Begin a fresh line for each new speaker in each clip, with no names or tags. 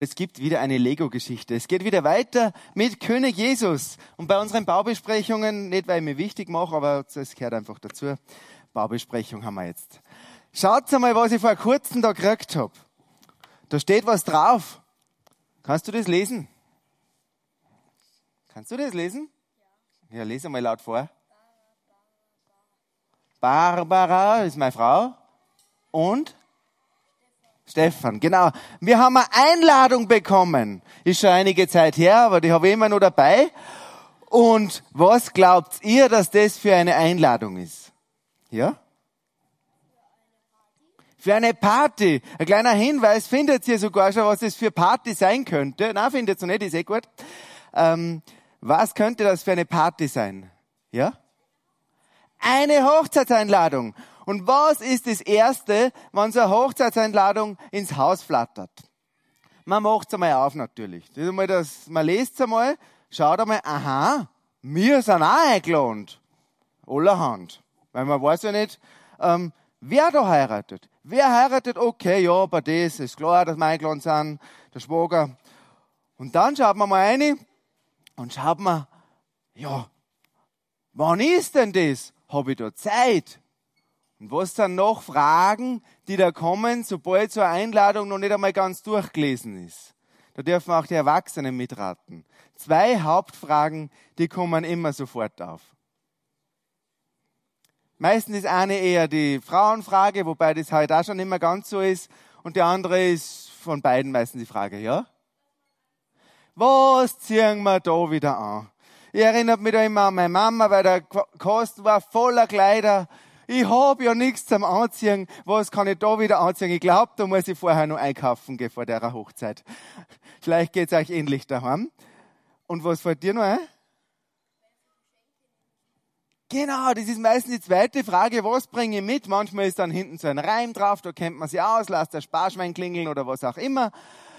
Es gibt wieder eine Lego-Geschichte. Es geht wieder weiter mit König Jesus. Und bei unseren Baubesprechungen, nicht weil ich mich wichtig mache, aber das gehört einfach dazu. Baubesprechung haben wir jetzt. Schaut mal, was ich vor kurzem da gekriegt habe. Da steht was drauf. Kannst du das lesen? Kannst du das lesen? Ja, lese mal laut vor. Barbara ist meine Frau. Und? Stefan, genau. Wir haben eine Einladung bekommen. Ist schon einige Zeit her, aber die habe ich immer noch dabei. Und was glaubt ihr, dass das für eine Einladung ist? Ja? Für eine Party. Ein kleiner Hinweis, findet ihr sogar schon, was das für Party sein könnte? Nein, findet ihr nicht, ist eh gut. Was könnte das für eine Party sein? Ja? Eine Hochzeitseinladung. Und was ist das Erste, wenn so eine Hochzeitseinladung ins Haus flattert? Man macht es einmal auf natürlich. Das ist einmal man liest es einmal, schaut einmal, aha, wir sind auch eingeladen. Allerhand. Weil man weiß ja nicht, wer da heiratet. Wer heiratet? Okay, ja, bei das ist klar, dass wir eingeladen sind, der Schwager. Und dann schaut man mal rein und schaut man, ja, wann ist denn das? Habe ich da Zeit? Und was sind noch Fragen, die da kommen, sobald so eine Einladung noch nicht einmal ganz durchgelesen ist? Da dürfen auch die Erwachsenen mitraten. 2 Hauptfragen, die kommen immer sofort auf. Meistens ist eine eher die Frauenfrage, wobei das halt auch schon immer ganz so ist. Und die andere ist von beiden meistens die Frage, ja? Was ziehen wir da wieder an? Ich erinnere mich da immer an meine Mama, weil der Kasten war voller Kleider. Ich habe ja nichts zum Anziehen. Was kann ich da wieder anziehen? Ich glaube, da muss ich vorher noch einkaufen gehen vor der Hochzeit. Vielleicht geht's euch ähnlich daheim. Und was fällt dir noch ein? Genau, das ist meistens die zweite Frage. Was bringe ich mit? Manchmal ist dann hinten so ein Reim drauf, da kennt man sich aus, lasst der Sparschwein klingeln oder was auch immer.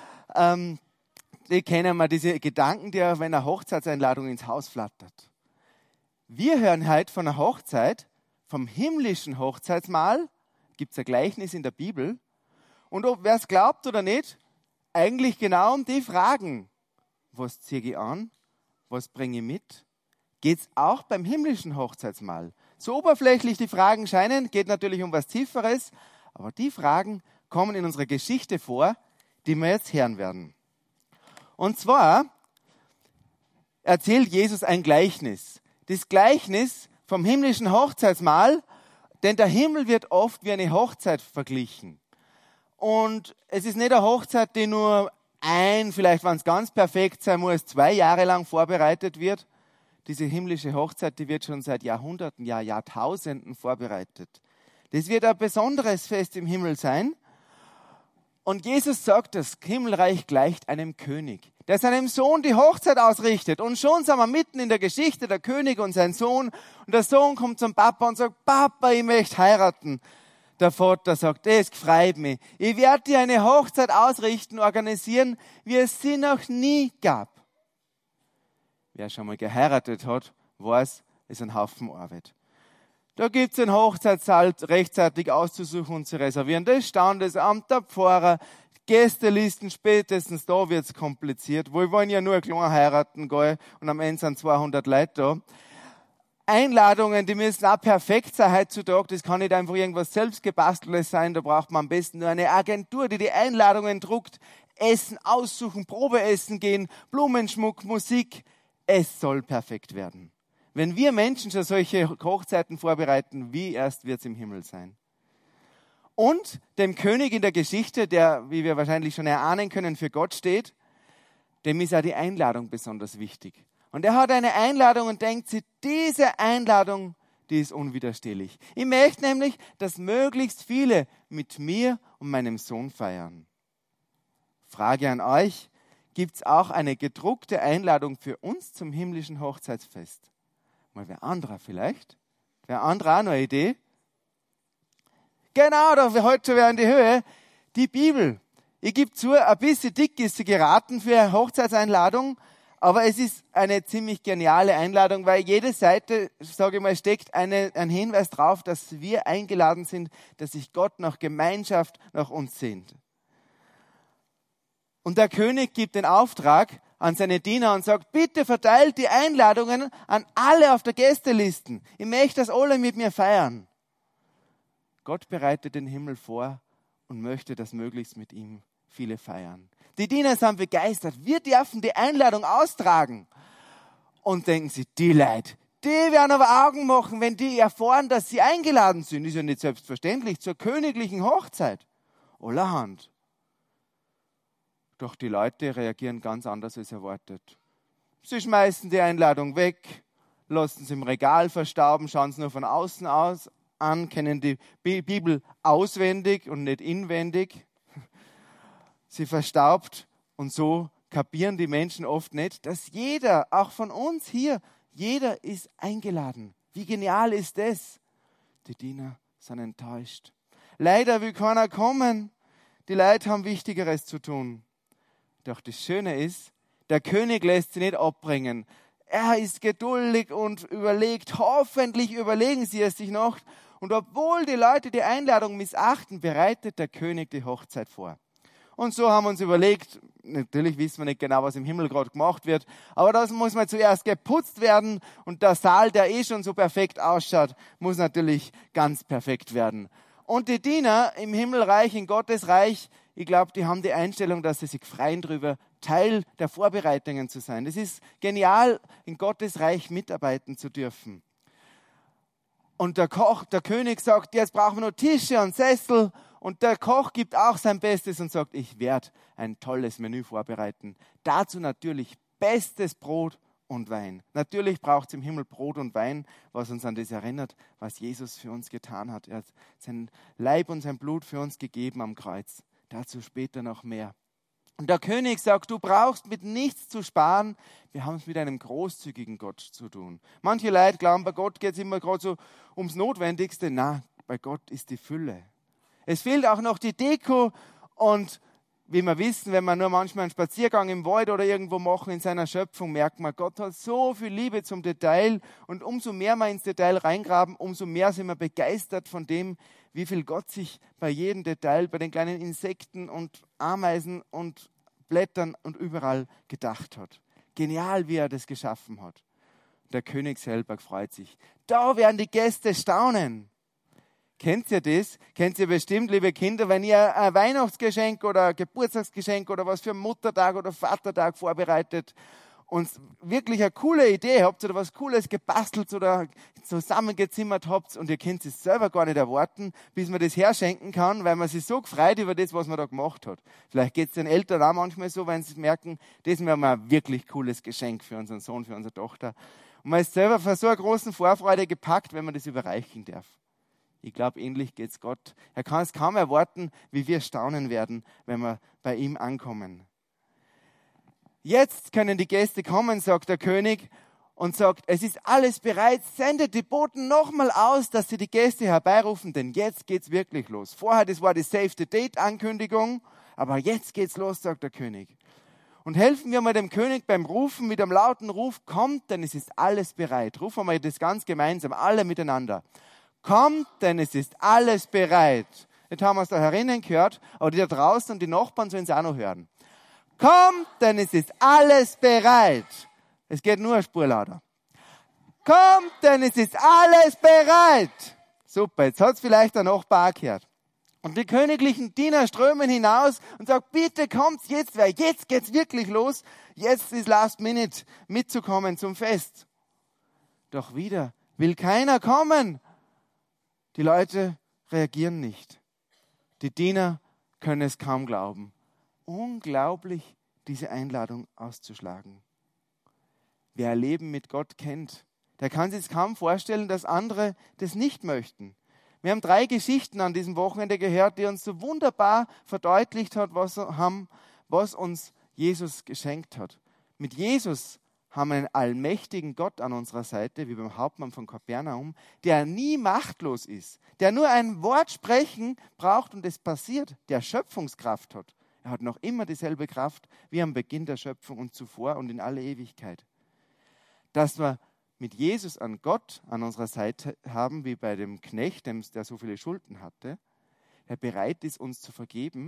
Die kennen wir, diese Gedanken, die wenn eine Hochzeitseinladung ins Haus flattert. Wir hören heute von einer Hochzeit, vom himmlischen Hochzeitsmahl, gibt es ein Gleichnis in der Bibel. Und ob wer es glaubt oder nicht, eigentlich genau um die Fragen. Was ziehe ich an? Was bringe ich mit? Geht es auch beim himmlischen Hochzeitsmahl. So oberflächlich die Fragen scheinen, geht natürlich um was Tieferes, aber die Fragen kommen in unserer Geschichte vor, die wir jetzt hören werden. Und zwar erzählt Jesus ein Gleichnis. Das Gleichnis vom himmlischen Hochzeitsmahl, denn der Himmel wird oft wie eine Hochzeit verglichen. Und es ist nicht eine Hochzeit, die nur vielleicht wenn es ganz perfekt sein muss, 2 Jahre lang vorbereitet wird. Diese himmlische Hochzeit, die wird schon seit Jahrhunderten, Jahrtausenden vorbereitet. Das wird ein besonderes Fest im Himmel sein. Und Jesus sagt, das Himmelreich gleicht einem König, der seinem Sohn die Hochzeit ausrichtet. Und schon sind wir mitten in der Geschichte, der König und sein Sohn. Und der Sohn kommt zum Papa und sagt, Papa, ich möchte heiraten. Der Vater sagt, das freut mich. Ich werde dir eine Hochzeit ausrichten, organisieren, wie es sie noch nie gab. Wer schon mal geheiratet hat, weiß, es ist ein Haufen Arbeit. Da gibt es den Hochzeitssaal rechtzeitig auszusuchen und zu reservieren. Das Standesamt, der Pfarrer, Gästelisten, spätestens da wird es kompliziert. Wir wollen ja nur klein heiraten gehen und am Ende sind 200 Leute da. Einladungen, die müssen auch perfekt sein heutzutage. Das kann nicht einfach irgendwas selbstgebasteltes sein. Da braucht man am besten nur eine Agentur, die die Einladungen druckt. Essen aussuchen, Probeessen gehen, Blumenschmuck, Musik. Es soll perfekt werden. Wenn wir Menschen schon solche Hochzeiten vorbereiten, wie erst wird es im Himmel sein? Und dem König in der Geschichte, der, wie wir wahrscheinlich schon erahnen können, für Gott steht, dem ist auch die Einladung besonders wichtig. Und er hat eine Einladung und denkt sich, diese Einladung, die ist unwiderstehlich. Ich möchte nämlich, dass möglichst viele mit mir und meinem Sohn feiern. Frage an euch, gibt es auch eine gedruckte Einladung für uns zum himmlischen Hochzeitsfest? Mal wer anderer vielleicht? Wer anderer auch noch eine Idee? Genau, da heute schon wieder in die Höhe. Die Bibel. Ich gebe zu, ein bisschen dick ist sie geraten für eine Hochzeitseinladung, aber es ist eine ziemlich geniale Einladung, weil jede Seite, sage ich mal, steckt ein Hinweis drauf, dass wir eingeladen sind, dass sich Gott nach Gemeinschaft nach uns sehnt. Und der König gibt den Auftrag an seine Diener und sagt, bitte verteilt die Einladungen an alle auf der Gästelisten. Ich möchte, dass alle mit mir feiern. Gott bereitet den Himmel vor und möchte, dass möglichst mit ihm viele feiern. Die Diener sind begeistert. Wir dürfen die Einladung austragen. Und denken sie, die Leute, die werden aber Augen machen, wenn die erfahren, dass sie eingeladen sind. Ist ja nicht selbstverständlich zur königlichen Hochzeit. Allerhand. Doch die Leute reagieren ganz anders als erwartet. Sie schmeißen die Einladung weg, lassen sie im Regal verstauben, schauen sie nur von außen aus an, kennen die Bibel auswendig und nicht inwendig. Sie verstaubt und so kapieren die Menschen oft nicht, dass jeder, auch von uns hier, jeder ist eingeladen. Wie genial ist das? Die Diener sind enttäuscht. Leider will keiner kommen. Die Leute haben Wichtigeres zu tun. Doch das Schöne ist, der König lässt sie nicht abbringen. Er ist geduldig und überlegt, hoffentlich überlegen sie es sich noch. Und obwohl die Leute die Einladung missachten, bereitet der König die Hochzeit vor. Und so haben wir uns überlegt, natürlich wissen wir nicht genau, was im Himmel gerade gemacht wird, aber das muss mal zuerst geputzt werden und der Saal, der schon so perfekt ausschaut, muss natürlich ganz perfekt werden. Und die Diener im Himmelreich, in Gottes Reich, ich glaube, die haben die Einstellung, dass sie sich freuen darüber, Teil der Vorbereitungen zu sein. Es ist genial, in Gottes Reich mitarbeiten zu dürfen. Und der König sagt, jetzt brauchen wir noch Tische und Sessel. Und der Koch gibt auch sein Bestes und sagt, ich werde ein tolles Menü vorbereiten. Dazu natürlich bestes Brot und Wein. Natürlich braucht es im Himmel Brot und Wein, was uns an das erinnert, was Jesus für uns getan hat. Er hat sein Leib und sein Blut für uns gegeben am Kreuz. Dazu später noch mehr. Und der König sagt, du brauchst mit nichts zu sparen. Wir haben es mit einem großzügigen Gott zu tun. Manche Leute glauben, bei Gott geht es immer gerade so ums Notwendigste. Na, bei Gott ist die Fülle. Es fehlt auch noch die Deko und wie wir wissen, wenn wir nur manchmal einen Spaziergang im Wald oder irgendwo machen in seiner Schöpfung, merkt man, Gott hat so viel Liebe zum Detail und umso mehr wir ins Detail reingraben, umso mehr sind wir begeistert von dem, wie viel Gott sich bei jedem Detail, bei den kleinen Insekten und Ameisen und Blättern und überall gedacht hat. Genial, wie er das geschaffen hat. Der König selber freut sich. Da werden die Gäste staunen. Kennt ihr das? Kennt ihr bestimmt, liebe Kinder, wenn ihr ein Weihnachtsgeschenk oder ein Geburtstagsgeschenk oder was für einen Muttertag oder Vatertag vorbereitet und wirklich eine coole Idee habt oder was Cooles gebastelt oder zusammengezimmert habt und ihr könnt es selber gar nicht erwarten, bis man das herschenken kann, weil man sich so gefreut über das, was man da gemacht hat. Vielleicht geht es den Eltern auch manchmal so, wenn sie merken, das wäre mal ein wirklich cooles Geschenk für unseren Sohn, für unsere Tochter. Und man ist selber von so einer großen Vorfreude gepackt, wenn man das überreichen darf. Ich glaube, ähnlich geht es Gott. Er kann es kaum erwarten, wie wir staunen werden, wenn wir bei ihm ankommen. Jetzt können die Gäste kommen, sagt der König, und sagt, es ist alles bereit, sendet die Boten nochmal aus, dass sie die Gäste herbeirufen, denn jetzt geht's wirklich los. Vorher, das war die Save-the-Date-Ankündigung, aber jetzt geht's los, sagt der König. Und helfen wir mal dem König beim Rufen, mit einem lauten Ruf, kommt, denn es ist alles bereit. Rufen wir das ganz gemeinsam, alle miteinander. Kommt, denn es ist alles bereit. Jetzt haben wir es da herinnen gehört, aber die da draußen und die Nachbarn sollen es auch noch hören. Kommt, denn es ist alles bereit. Es geht nur eine Spur lauter. Kommt, denn es ist alles bereit. Super, jetzt hat es vielleicht der Nachbar auch gehört. Und die königlichen Diener strömen hinaus und sagen, bitte kommt jetzt, weil jetzt geht's wirklich los. Jetzt ist Last Minute mitzukommen zum Fest. Doch wieder will keiner kommen. Die Leute reagieren nicht. Die Diener können es kaum glauben. Unglaublich, diese Einladung auszuschlagen. Wer ein Leben mit Gott kennt, der kann sich kaum vorstellen, dass andere das nicht möchten. Wir haben 3 Geschichten an diesem Wochenende gehört, die uns so wunderbar verdeutlicht hat, was uns Jesus geschenkt hat. Mit Jesus haben wir einen allmächtigen Gott an unserer Seite, wie beim Hauptmann von Kapernaum, der nie machtlos ist, der nur ein Wort sprechen braucht und es passiert, der Schöpfungskraft hat. Er hat noch immer dieselbe Kraft wie am Beginn der Schöpfung und zuvor und in alle Ewigkeit. Dass wir mit Jesus an Gott an unserer Seite haben, wie bei dem Knecht, der so viele Schulden hatte, der bereit ist, uns zu vergeben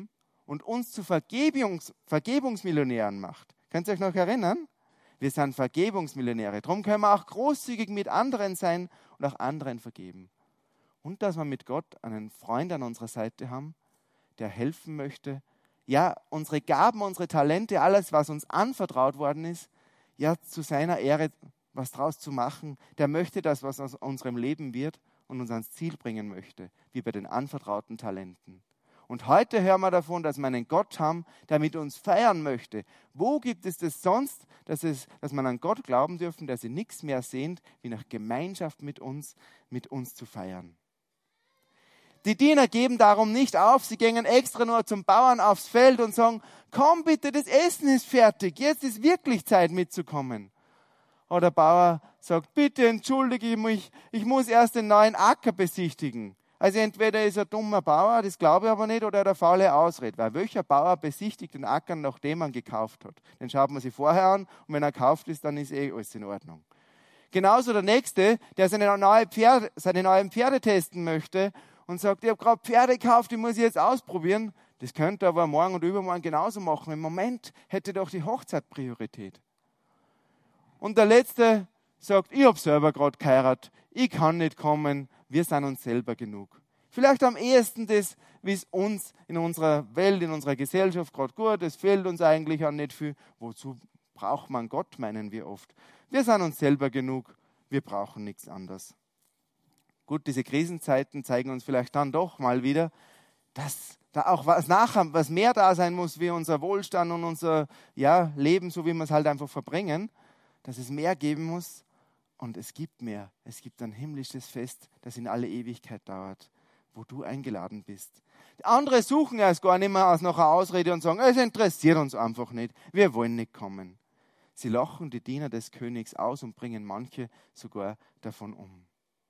und uns zu Vergebungsmillionären macht. Könnt ihr euch noch erinnern? Wir sind Vergebungsmillionäre. Darum können wir auch großzügig mit anderen sein und auch anderen vergeben. Und dass wir mit Gott einen Freund an unserer Seite haben, der helfen möchte, ja, unsere Gaben, unsere Talente, alles, was uns anvertraut worden ist, ja, zu seiner Ehre was draus zu machen. Der möchte das, was aus unserem Leben wird und uns ans Ziel bringen möchte, wie bei den anvertrauten Talenten. Und heute hören wir davon, dass wir einen Gott haben, der mit uns feiern möchte. Wo gibt es das sonst, dass man an Gott glauben dürfen, der sich nichts mehr sehnt, wie nach Gemeinschaft mit uns zu feiern? Die Diener geben darum nicht auf, sie gehen extra nur zum Bauern aufs Feld und sagen, komm bitte, das Essen ist fertig, jetzt ist wirklich Zeit mitzukommen. Oder der Bauer sagt, bitte entschuldige mich, ich muss erst den neuen Acker besichtigen. Also entweder ist er ein dummer Bauer, das glaube ich aber nicht, oder eine faule Ausrede. Weil welcher Bauer besichtigt den Acker, nachdem man gekauft hat? Den schaut man sich vorher an und wenn er gekauft ist, dann ist alles in Ordnung. Genauso der Nächste, der seine neuen Pferde testen möchte und sagt, ich habe gerade Pferde gekauft, die muss ich jetzt ausprobieren. Das könnte er aber morgen und übermorgen genauso machen. Im Moment hätte doch die Hochzeit Priorität. Und der Letzte sagt, ich habe selber gerade geheiratet, ich kann nicht kommen, wir sind uns selber genug. Vielleicht am ehesten das, wie es uns in unserer Welt, in unserer Gesellschaft gerade gut, es fehlt uns eigentlich an nicht viel. Wozu braucht man Gott, meinen wir oft. Wir sind uns selber genug, wir brauchen nichts anderes. Gut, diese Krisenzeiten zeigen uns vielleicht dann doch mal wieder, dass da auch was mehr da sein muss, wie unser Wohlstand und unser Leben, so wie wir es halt einfach verbringen, dass es mehr geben muss. Und es gibt mehr. Es gibt ein himmlisches Fest, das in alle Ewigkeit dauert, wo du eingeladen bist. Andere suchen erst gar nicht mehr nach einer Ausrede und sagen, es interessiert uns einfach nicht, wir wollen nicht kommen. Sie lachen die Diener des Königs aus und bringen manche sogar davon um.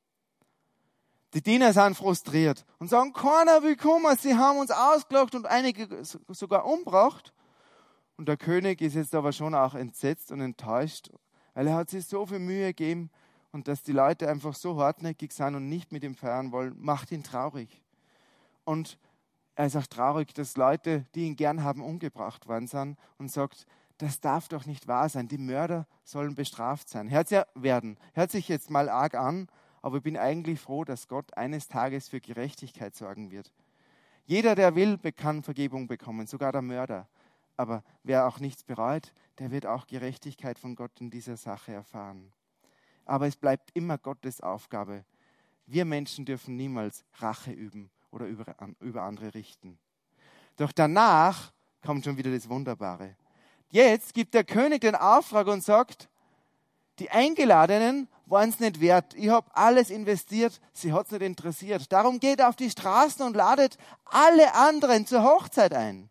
Die Diener sind frustriert und sagen, keiner will kommen, sie haben uns ausgelacht und einige sogar umgebracht. Und der König ist jetzt aber schon auch entsetzt und enttäuscht, weil er hat sich so viel Mühe gegeben und dass die Leute einfach so hartnäckig sind und nicht mit ihm feiern wollen, macht ihn traurig. Und er ist auch traurig, dass Leute, die ihn gern haben, umgebracht worden sind und sagt, das darf doch nicht wahr sein, die Mörder sollen bestraft sein. Hört sich jetzt mal arg an, aber ich bin eigentlich froh, dass Gott eines Tages für Gerechtigkeit sorgen wird. Jeder, der will, kann Vergebung bekommen, sogar der Mörder. Aber wer auch nichts bereut, der wird auch Gerechtigkeit von Gott in dieser Sache erfahren. Aber es bleibt immer Gottes Aufgabe. Wir Menschen dürfen niemals Rache üben oder über andere richten. Doch danach kommt schon wieder das Wunderbare. Jetzt gibt der König den Auftrag und sagt, die Eingeladenen waren es nicht wert. Ich habe alles investiert, sie hat es nicht interessiert. Darum geht auf die Straßen und ladet alle anderen zur Hochzeit ein.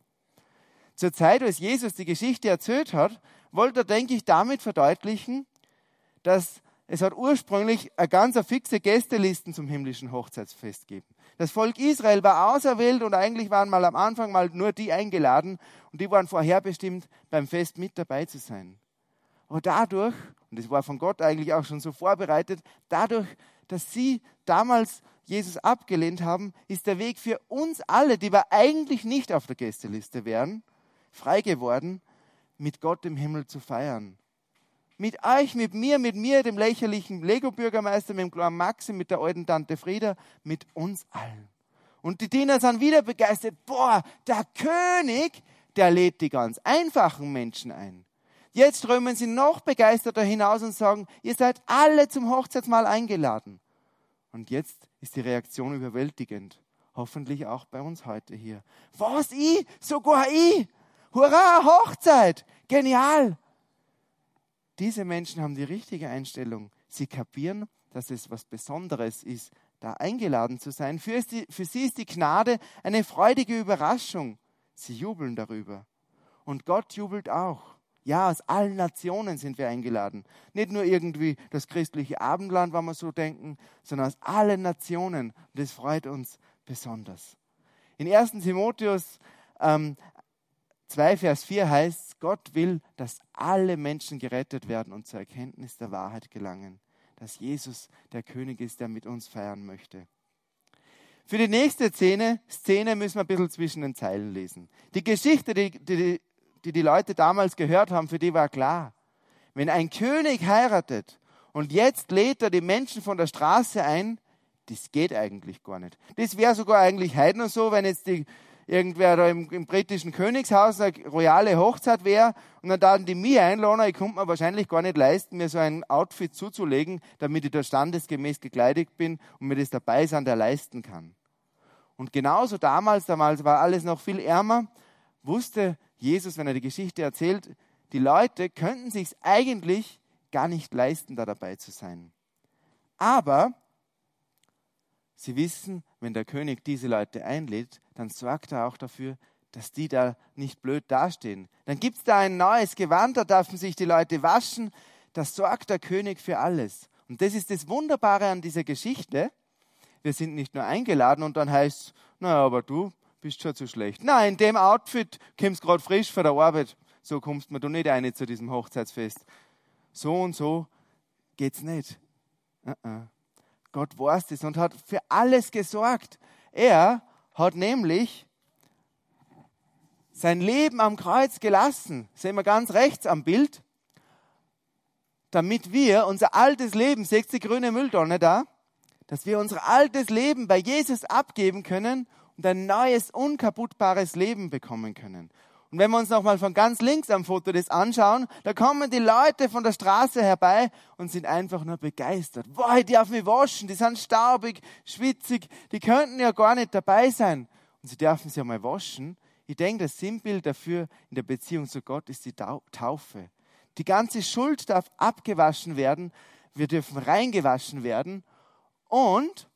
Zur Zeit, als Jesus die Geschichte erzählt hat, wollte er, denke ich, damit verdeutlichen, dass es hat ursprünglich eine ganz fixe Gästelisten zum himmlischen Hochzeitsfest gegeben. Das Volk Israel war auserwählt und eigentlich waren mal am Anfang mal nur die eingeladen und die waren vorherbestimmt, beim Fest mit dabei zu sein. Aber dadurch, und das war von Gott eigentlich auch schon so vorbereitet, dadurch, dass sie damals Jesus abgelehnt haben, ist der Weg für uns alle, die wir eigentlich nicht auf der Gästeliste wären, frei geworden, mit Gott im Himmel zu feiern. Mit euch, mit mir, dem lächerlichen Lego-Bürgermeister, mit dem kleinen Maxi, mit der alten Tante Frieda, mit uns allen. Und die Diener sind wieder begeistert. Boah, der König, der lädt die ganz einfachen Menschen ein. Jetzt strömen sie noch begeisterter hinaus und sagen, ihr seid alle zum Hochzeitsmahl eingeladen. Und jetzt ist die Reaktion überwältigend. Hoffentlich auch bei uns heute hier. Was, ich? Sogar ich? Hurra, Hochzeit! Genial! Diese Menschen haben die richtige Einstellung. Sie kapieren, dass es was Besonderes ist, da eingeladen zu sein. Für sie ist die Gnade eine freudige Überraschung. Sie jubeln darüber. Und Gott jubelt auch. Ja, aus allen Nationen sind wir eingeladen. Nicht nur irgendwie das christliche Abendland, wenn wir so denken, sondern aus allen Nationen. Und das freut uns besonders. In 1. Timotheus 2, Vers 4 heißt es, Gott will, dass alle Menschen gerettet werden und zur Erkenntnis der Wahrheit gelangen. Dass Jesus der König ist, der mit uns feiern möchte. Für die nächste Szene müssen wir ein bisschen zwischen den Zeilen lesen. Die Geschichte, die Leute damals gehört haben, für die war klar. Wenn ein König heiratet und jetzt lädt er die Menschen von der Straße ein, das geht eigentlich gar nicht. Das wäre sogar eigentlich heute noch so, wenn jetzt irgendwer da im britischen Königshaus eine royale Hochzeit wäre und dann würden die mich einladen, ich konnte mir wahrscheinlich gar nicht leisten, mir so ein Outfit zuzulegen, damit ich da standesgemäß gekleidet bin und mir das dabei sein, der leisten kann. Und genauso damals war alles noch viel ärmer, wusste Jesus, wenn er die Geschichte erzählt, die Leute könnten sich eigentlich gar nicht leisten, da dabei zu sein. Aber sie wissen, wenn der König diese Leute einlädt, dann sorgt er auch dafür, dass die da nicht blöd dastehen. Dann gibt es da ein neues Gewand, da dürfen sich die Leute waschen. Das sorgt der König für alles. Und das ist das Wunderbare an dieser Geschichte. Wir sind nicht nur eingeladen und dann heißt es, naja, aber du bist schon zu schlecht. Nein, in dem Outfit kommst du gerade frisch von der Arbeit. So kommst du nicht rein zu diesem Hochzeitsfest. So und so geht's nicht. Gott weiß das und hat für alles gesorgt. Er hat nämlich sein Leben am Kreuz gelassen. Sehen wir ganz rechts am Bild. Damit wir unser altes Leben, seht ihr die grüne Mülltonne da? Dass wir unser altes Leben bei Jesus abgeben können und ein neues, unkaputtbares Leben bekommen können. Und wenn wir uns nochmal von ganz links am Foto das anschauen, da kommen die Leute von der Straße herbei und sind einfach nur begeistert. Boah, die dürfen mich waschen, die sind staubig, schwitzig, die könnten ja gar nicht dabei sein. Und sie dürfen sich einmal waschen. Ich denke, das Sinnbild dafür in der Beziehung zu Gott ist die Taufe. Die ganze Schuld darf abgewaschen werden, wir dürfen reingewaschen werden und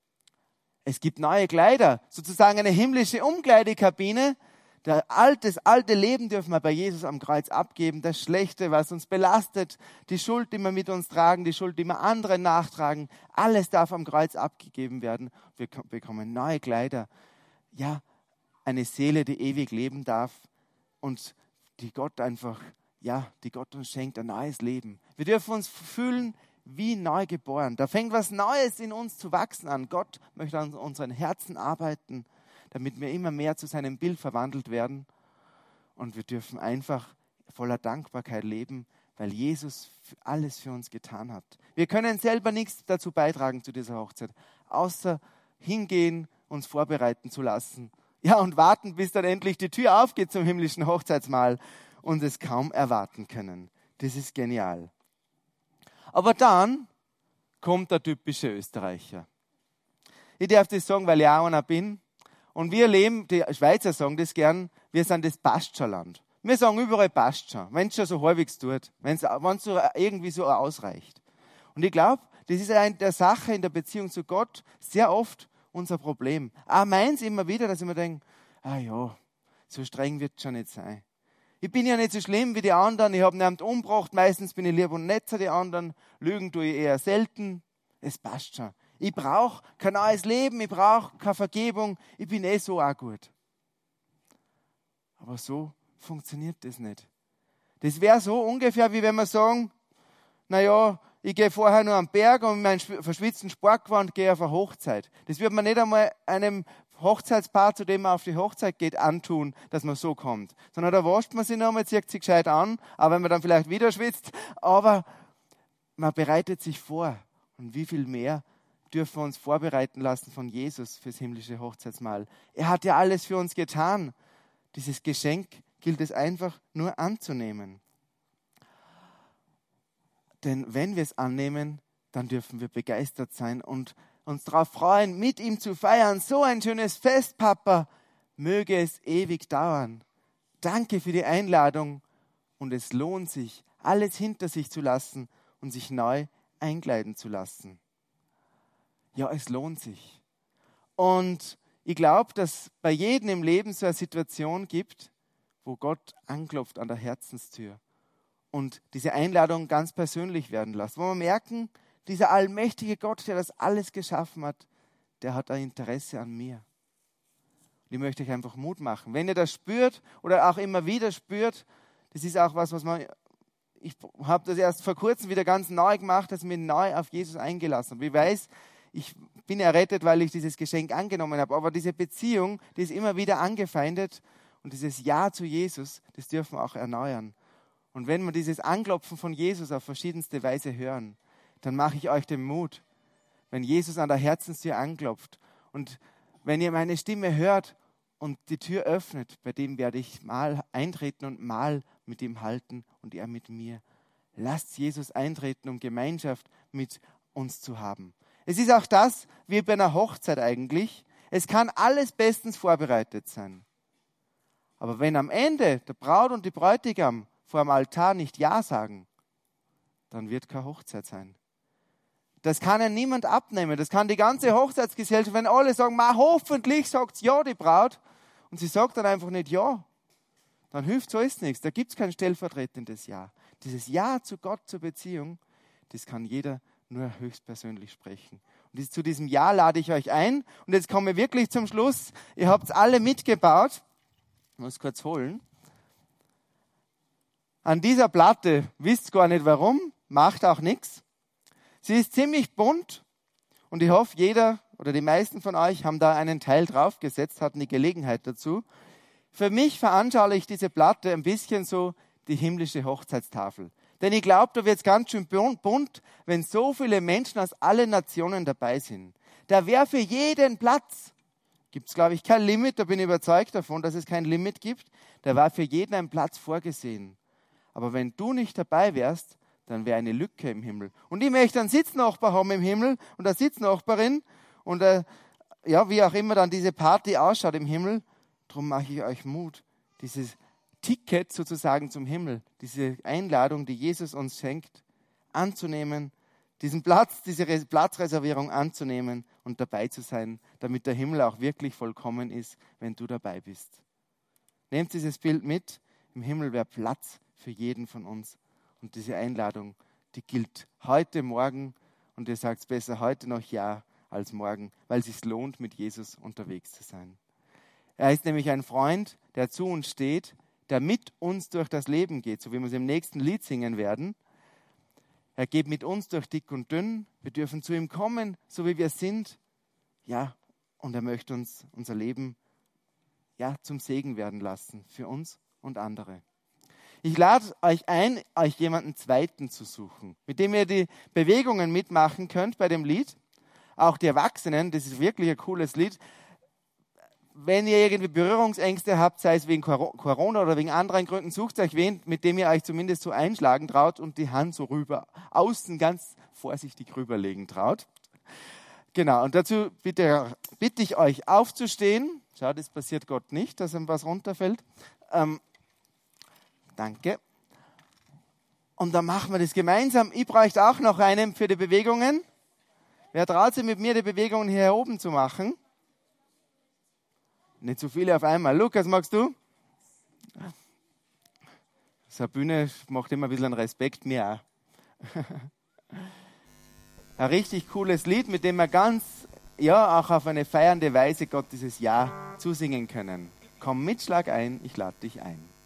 es gibt neue Kleider, sozusagen eine himmlische Umkleidekabine. Das alte Leben dürfen wir bei Jesus am Kreuz abgeben. Das Schlechte, was uns belastet, die Schuld, die wir mit uns tragen, die Schuld, die wir anderen nachtragen, alles darf am Kreuz abgegeben werden. Wir bekommen neue Kleider. Ja, eine Seele, die ewig leben darf und die Gott uns schenkt, ein neues Leben. Wir dürfen uns fühlen wie neu geboren. Da fängt was Neues in uns zu wachsen an. Gott möchte an unseren Herzen arbeiten, damit wir immer mehr zu seinem Bild verwandelt werden. Und wir dürfen einfach voller Dankbarkeit leben, weil Jesus alles für uns getan hat. Wir können selber nichts dazu beitragen zu dieser Hochzeit, außer hingehen, uns vorbereiten zu lassen. Ja, und warten, bis dann endlich die Tür aufgeht zum himmlischen Hochzeitsmahl und es kaum erwarten können. Das ist genial. Aber dann kommt der typische Österreicher. Ich darf das sagen, weil ich auch einer bin. Und wir leben, die Schweizer sagen das gern, wir sind das Passt-schon-Land. Wir sagen überall passt schon, wenn es schon so halbwegs tut, wenn es so irgendwie so ausreicht. Und ich glaube, das ist eine der Sache in der Beziehung zu Gott sehr oft unser Problem. Auch meins immer wieder, dass ich mir denke, so streng wird es schon nicht sein. Ich bin ja nicht so schlimm wie die anderen, ich habe niemand umgebracht, meistens bin ich lieb und netter die anderen, lügen tue ich eher selten, es passt schon. Ich brauche kein neues Leben, ich brauche keine Vergebung, ich bin so auch gut. Aber so funktioniert das nicht. Das wäre so ungefähr, wie wenn wir sagen, ich gehe vorher nur am Berg und mit meinem verschwitzten Sportgewand gehe auf eine Hochzeit. Das wird man nicht einmal einem Hochzeitspaar, zu dem man auf die Hochzeit geht, antun, dass man so kommt. Sondern da wascht man sich noch einmal, zieht sich gescheit an, auch wenn man dann vielleicht wieder schwitzt. Aber man bereitet sich vor. Und wie viel mehr dürfen wir uns vorbereiten lassen von Jesus fürs himmlische Hochzeitsmahl. Er hat ja alles für uns getan. Dieses Geschenk gilt es einfach nur anzunehmen. Denn wenn wir es annehmen, dann dürfen wir begeistert sein und uns darauf freuen, mit ihm zu feiern. So ein schönes Fest, Papa. Möge es ewig dauern. Danke für die Einladung. Und es lohnt sich, alles hinter sich zu lassen und sich neu einkleiden zu lassen. Ja, es lohnt sich. Und ich glaube, dass bei jedem im Leben so eine Situation gibt, wo Gott anklopft an der Herzenstür und diese Einladung ganz persönlich werden lässt. Wo wir merken, dieser allmächtige Gott, der das alles geschaffen hat, der hat ein Interesse an mir. Und ich möchte euch einfach Mut machen. Wenn ihr das spürt oder auch immer wieder spürt, das ist auch was ich habe das erst vor kurzem wieder ganz neu gemacht, dass ich mich neu auf Jesus eingelassen habe. Ich weiß, ich bin errettet, weil ich dieses Geschenk angenommen habe. Aber diese Beziehung, die ist immer wieder angefeindet. Und dieses Ja zu Jesus, das dürfen wir auch erneuern. Und wenn wir dieses Anklopfen von Jesus auf verschiedenste Weise hören, dann mache ich euch den Mut, wenn Jesus an der Herzenstür anklopft und wenn ihr meine Stimme hört und die Tür öffnet, bei dem werde ich mal eintreten und mal mit ihm halten und er mit mir. Lasst Jesus eintreten, um Gemeinschaft mit uns zu haben. Es ist auch das, wie bei einer Hochzeit eigentlich. Es kann alles bestens vorbereitet sein. Aber wenn am Ende der Braut und die Bräutigam vor dem Altar nicht Ja sagen, dann wird keine Hochzeit sein. Das kann ja niemand abnehmen. Das kann die ganze Hochzeitsgesellschaft, wenn alle sagen, hoffentlich sagt ja die Braut, und sie sagt dann einfach nicht Ja, dann hilft so ist nichts. Da gibt es kein stellvertretendes Ja. Dieses Ja zu Gott, zur Beziehung, das kann jeder nur höchstpersönlich sprechen. Und zu diesem Ja lade ich euch ein. Und jetzt kommen wir wirklich zum Schluss. Ihr habt es alle mitgebaut. Ich muss kurz holen. An dieser Platte, wisst gar nicht warum, macht auch nichts. Sie ist ziemlich bunt und ich hoffe, jeder oder die meisten von euch haben da einen Teil draufgesetzt, hatten die Gelegenheit dazu. Für mich veranschaulicht diese Platte ein bisschen so die himmlische Hochzeitstafel. Denn ich glaube, da wird es ganz schön bunt, wenn so viele Menschen aus allen Nationen dabei sind. Da wäre für jeden Platz. Gibt es, glaube ich, kein Limit, da bin ich überzeugt davon, dass es kein Limit gibt. Da war für jeden ein Platz vorgesehen. Aber wenn du nicht dabei wärst, dann wäre eine Lücke im Himmel. Und ich möchte einen Sitznachbar haben im Himmel und eine Sitznachbarin und wie auch immer dann diese Party ausschaut im Himmel. Darum mache ich euch Mut, dieses Ticket sozusagen zum Himmel, diese Einladung, die Jesus uns schenkt, anzunehmen, diesen Platz, diese Platzreservierung anzunehmen und dabei zu sein, damit der Himmel auch wirklich vollkommen ist, wenn du dabei bist. Nehmt dieses Bild mit, im Himmel wäre Platz für jeden von uns. Und diese Einladung, die gilt heute, morgen und ihr sagt es besser heute noch Ja als morgen, weil es sich lohnt, mit Jesus unterwegs zu sein. Er ist nämlich ein Freund, der zu uns steht, der mit uns durch das Leben geht, so wie wir es im nächsten Lied singen werden. Er geht mit uns durch dick und dünn. Wir dürfen zu ihm kommen, so wie wir sind. Ja, und er möchte uns unser Leben zum Segen werden lassen für uns und andere. Ich lade euch ein, euch jemanden Zweiten zu suchen, mit dem ihr die Bewegungen mitmachen könnt bei dem Lied. Auch die Erwachsenen, das ist wirklich ein cooles Lied. Wenn ihr irgendwie Berührungsängste habt, sei es wegen Corona oder wegen anderen Gründen, sucht euch wen, mit dem ihr euch zumindest so einschlagen traut und die Hand so rüber, außen ganz vorsichtig rüberlegen traut. Genau, und dazu bitte ich euch aufzustehen. Schaut, es passiert Gott nicht, dass ihm was runterfällt. Danke. Und dann machen wir das gemeinsam. Ich bräuchte auch noch einen für die Bewegungen. Wer traut sich mit mir, die Bewegungen hier oben zu machen? Nicht so viele auf einmal. Lukas, magst du? So eine Bühne macht immer ein bisschen Respekt, mir auch. Ein richtig cooles Lied, mit dem wir auch auf eine feiernde Weise Gott dieses Ja zusingen können. Komm mit, schlag ein, ich lade dich ein.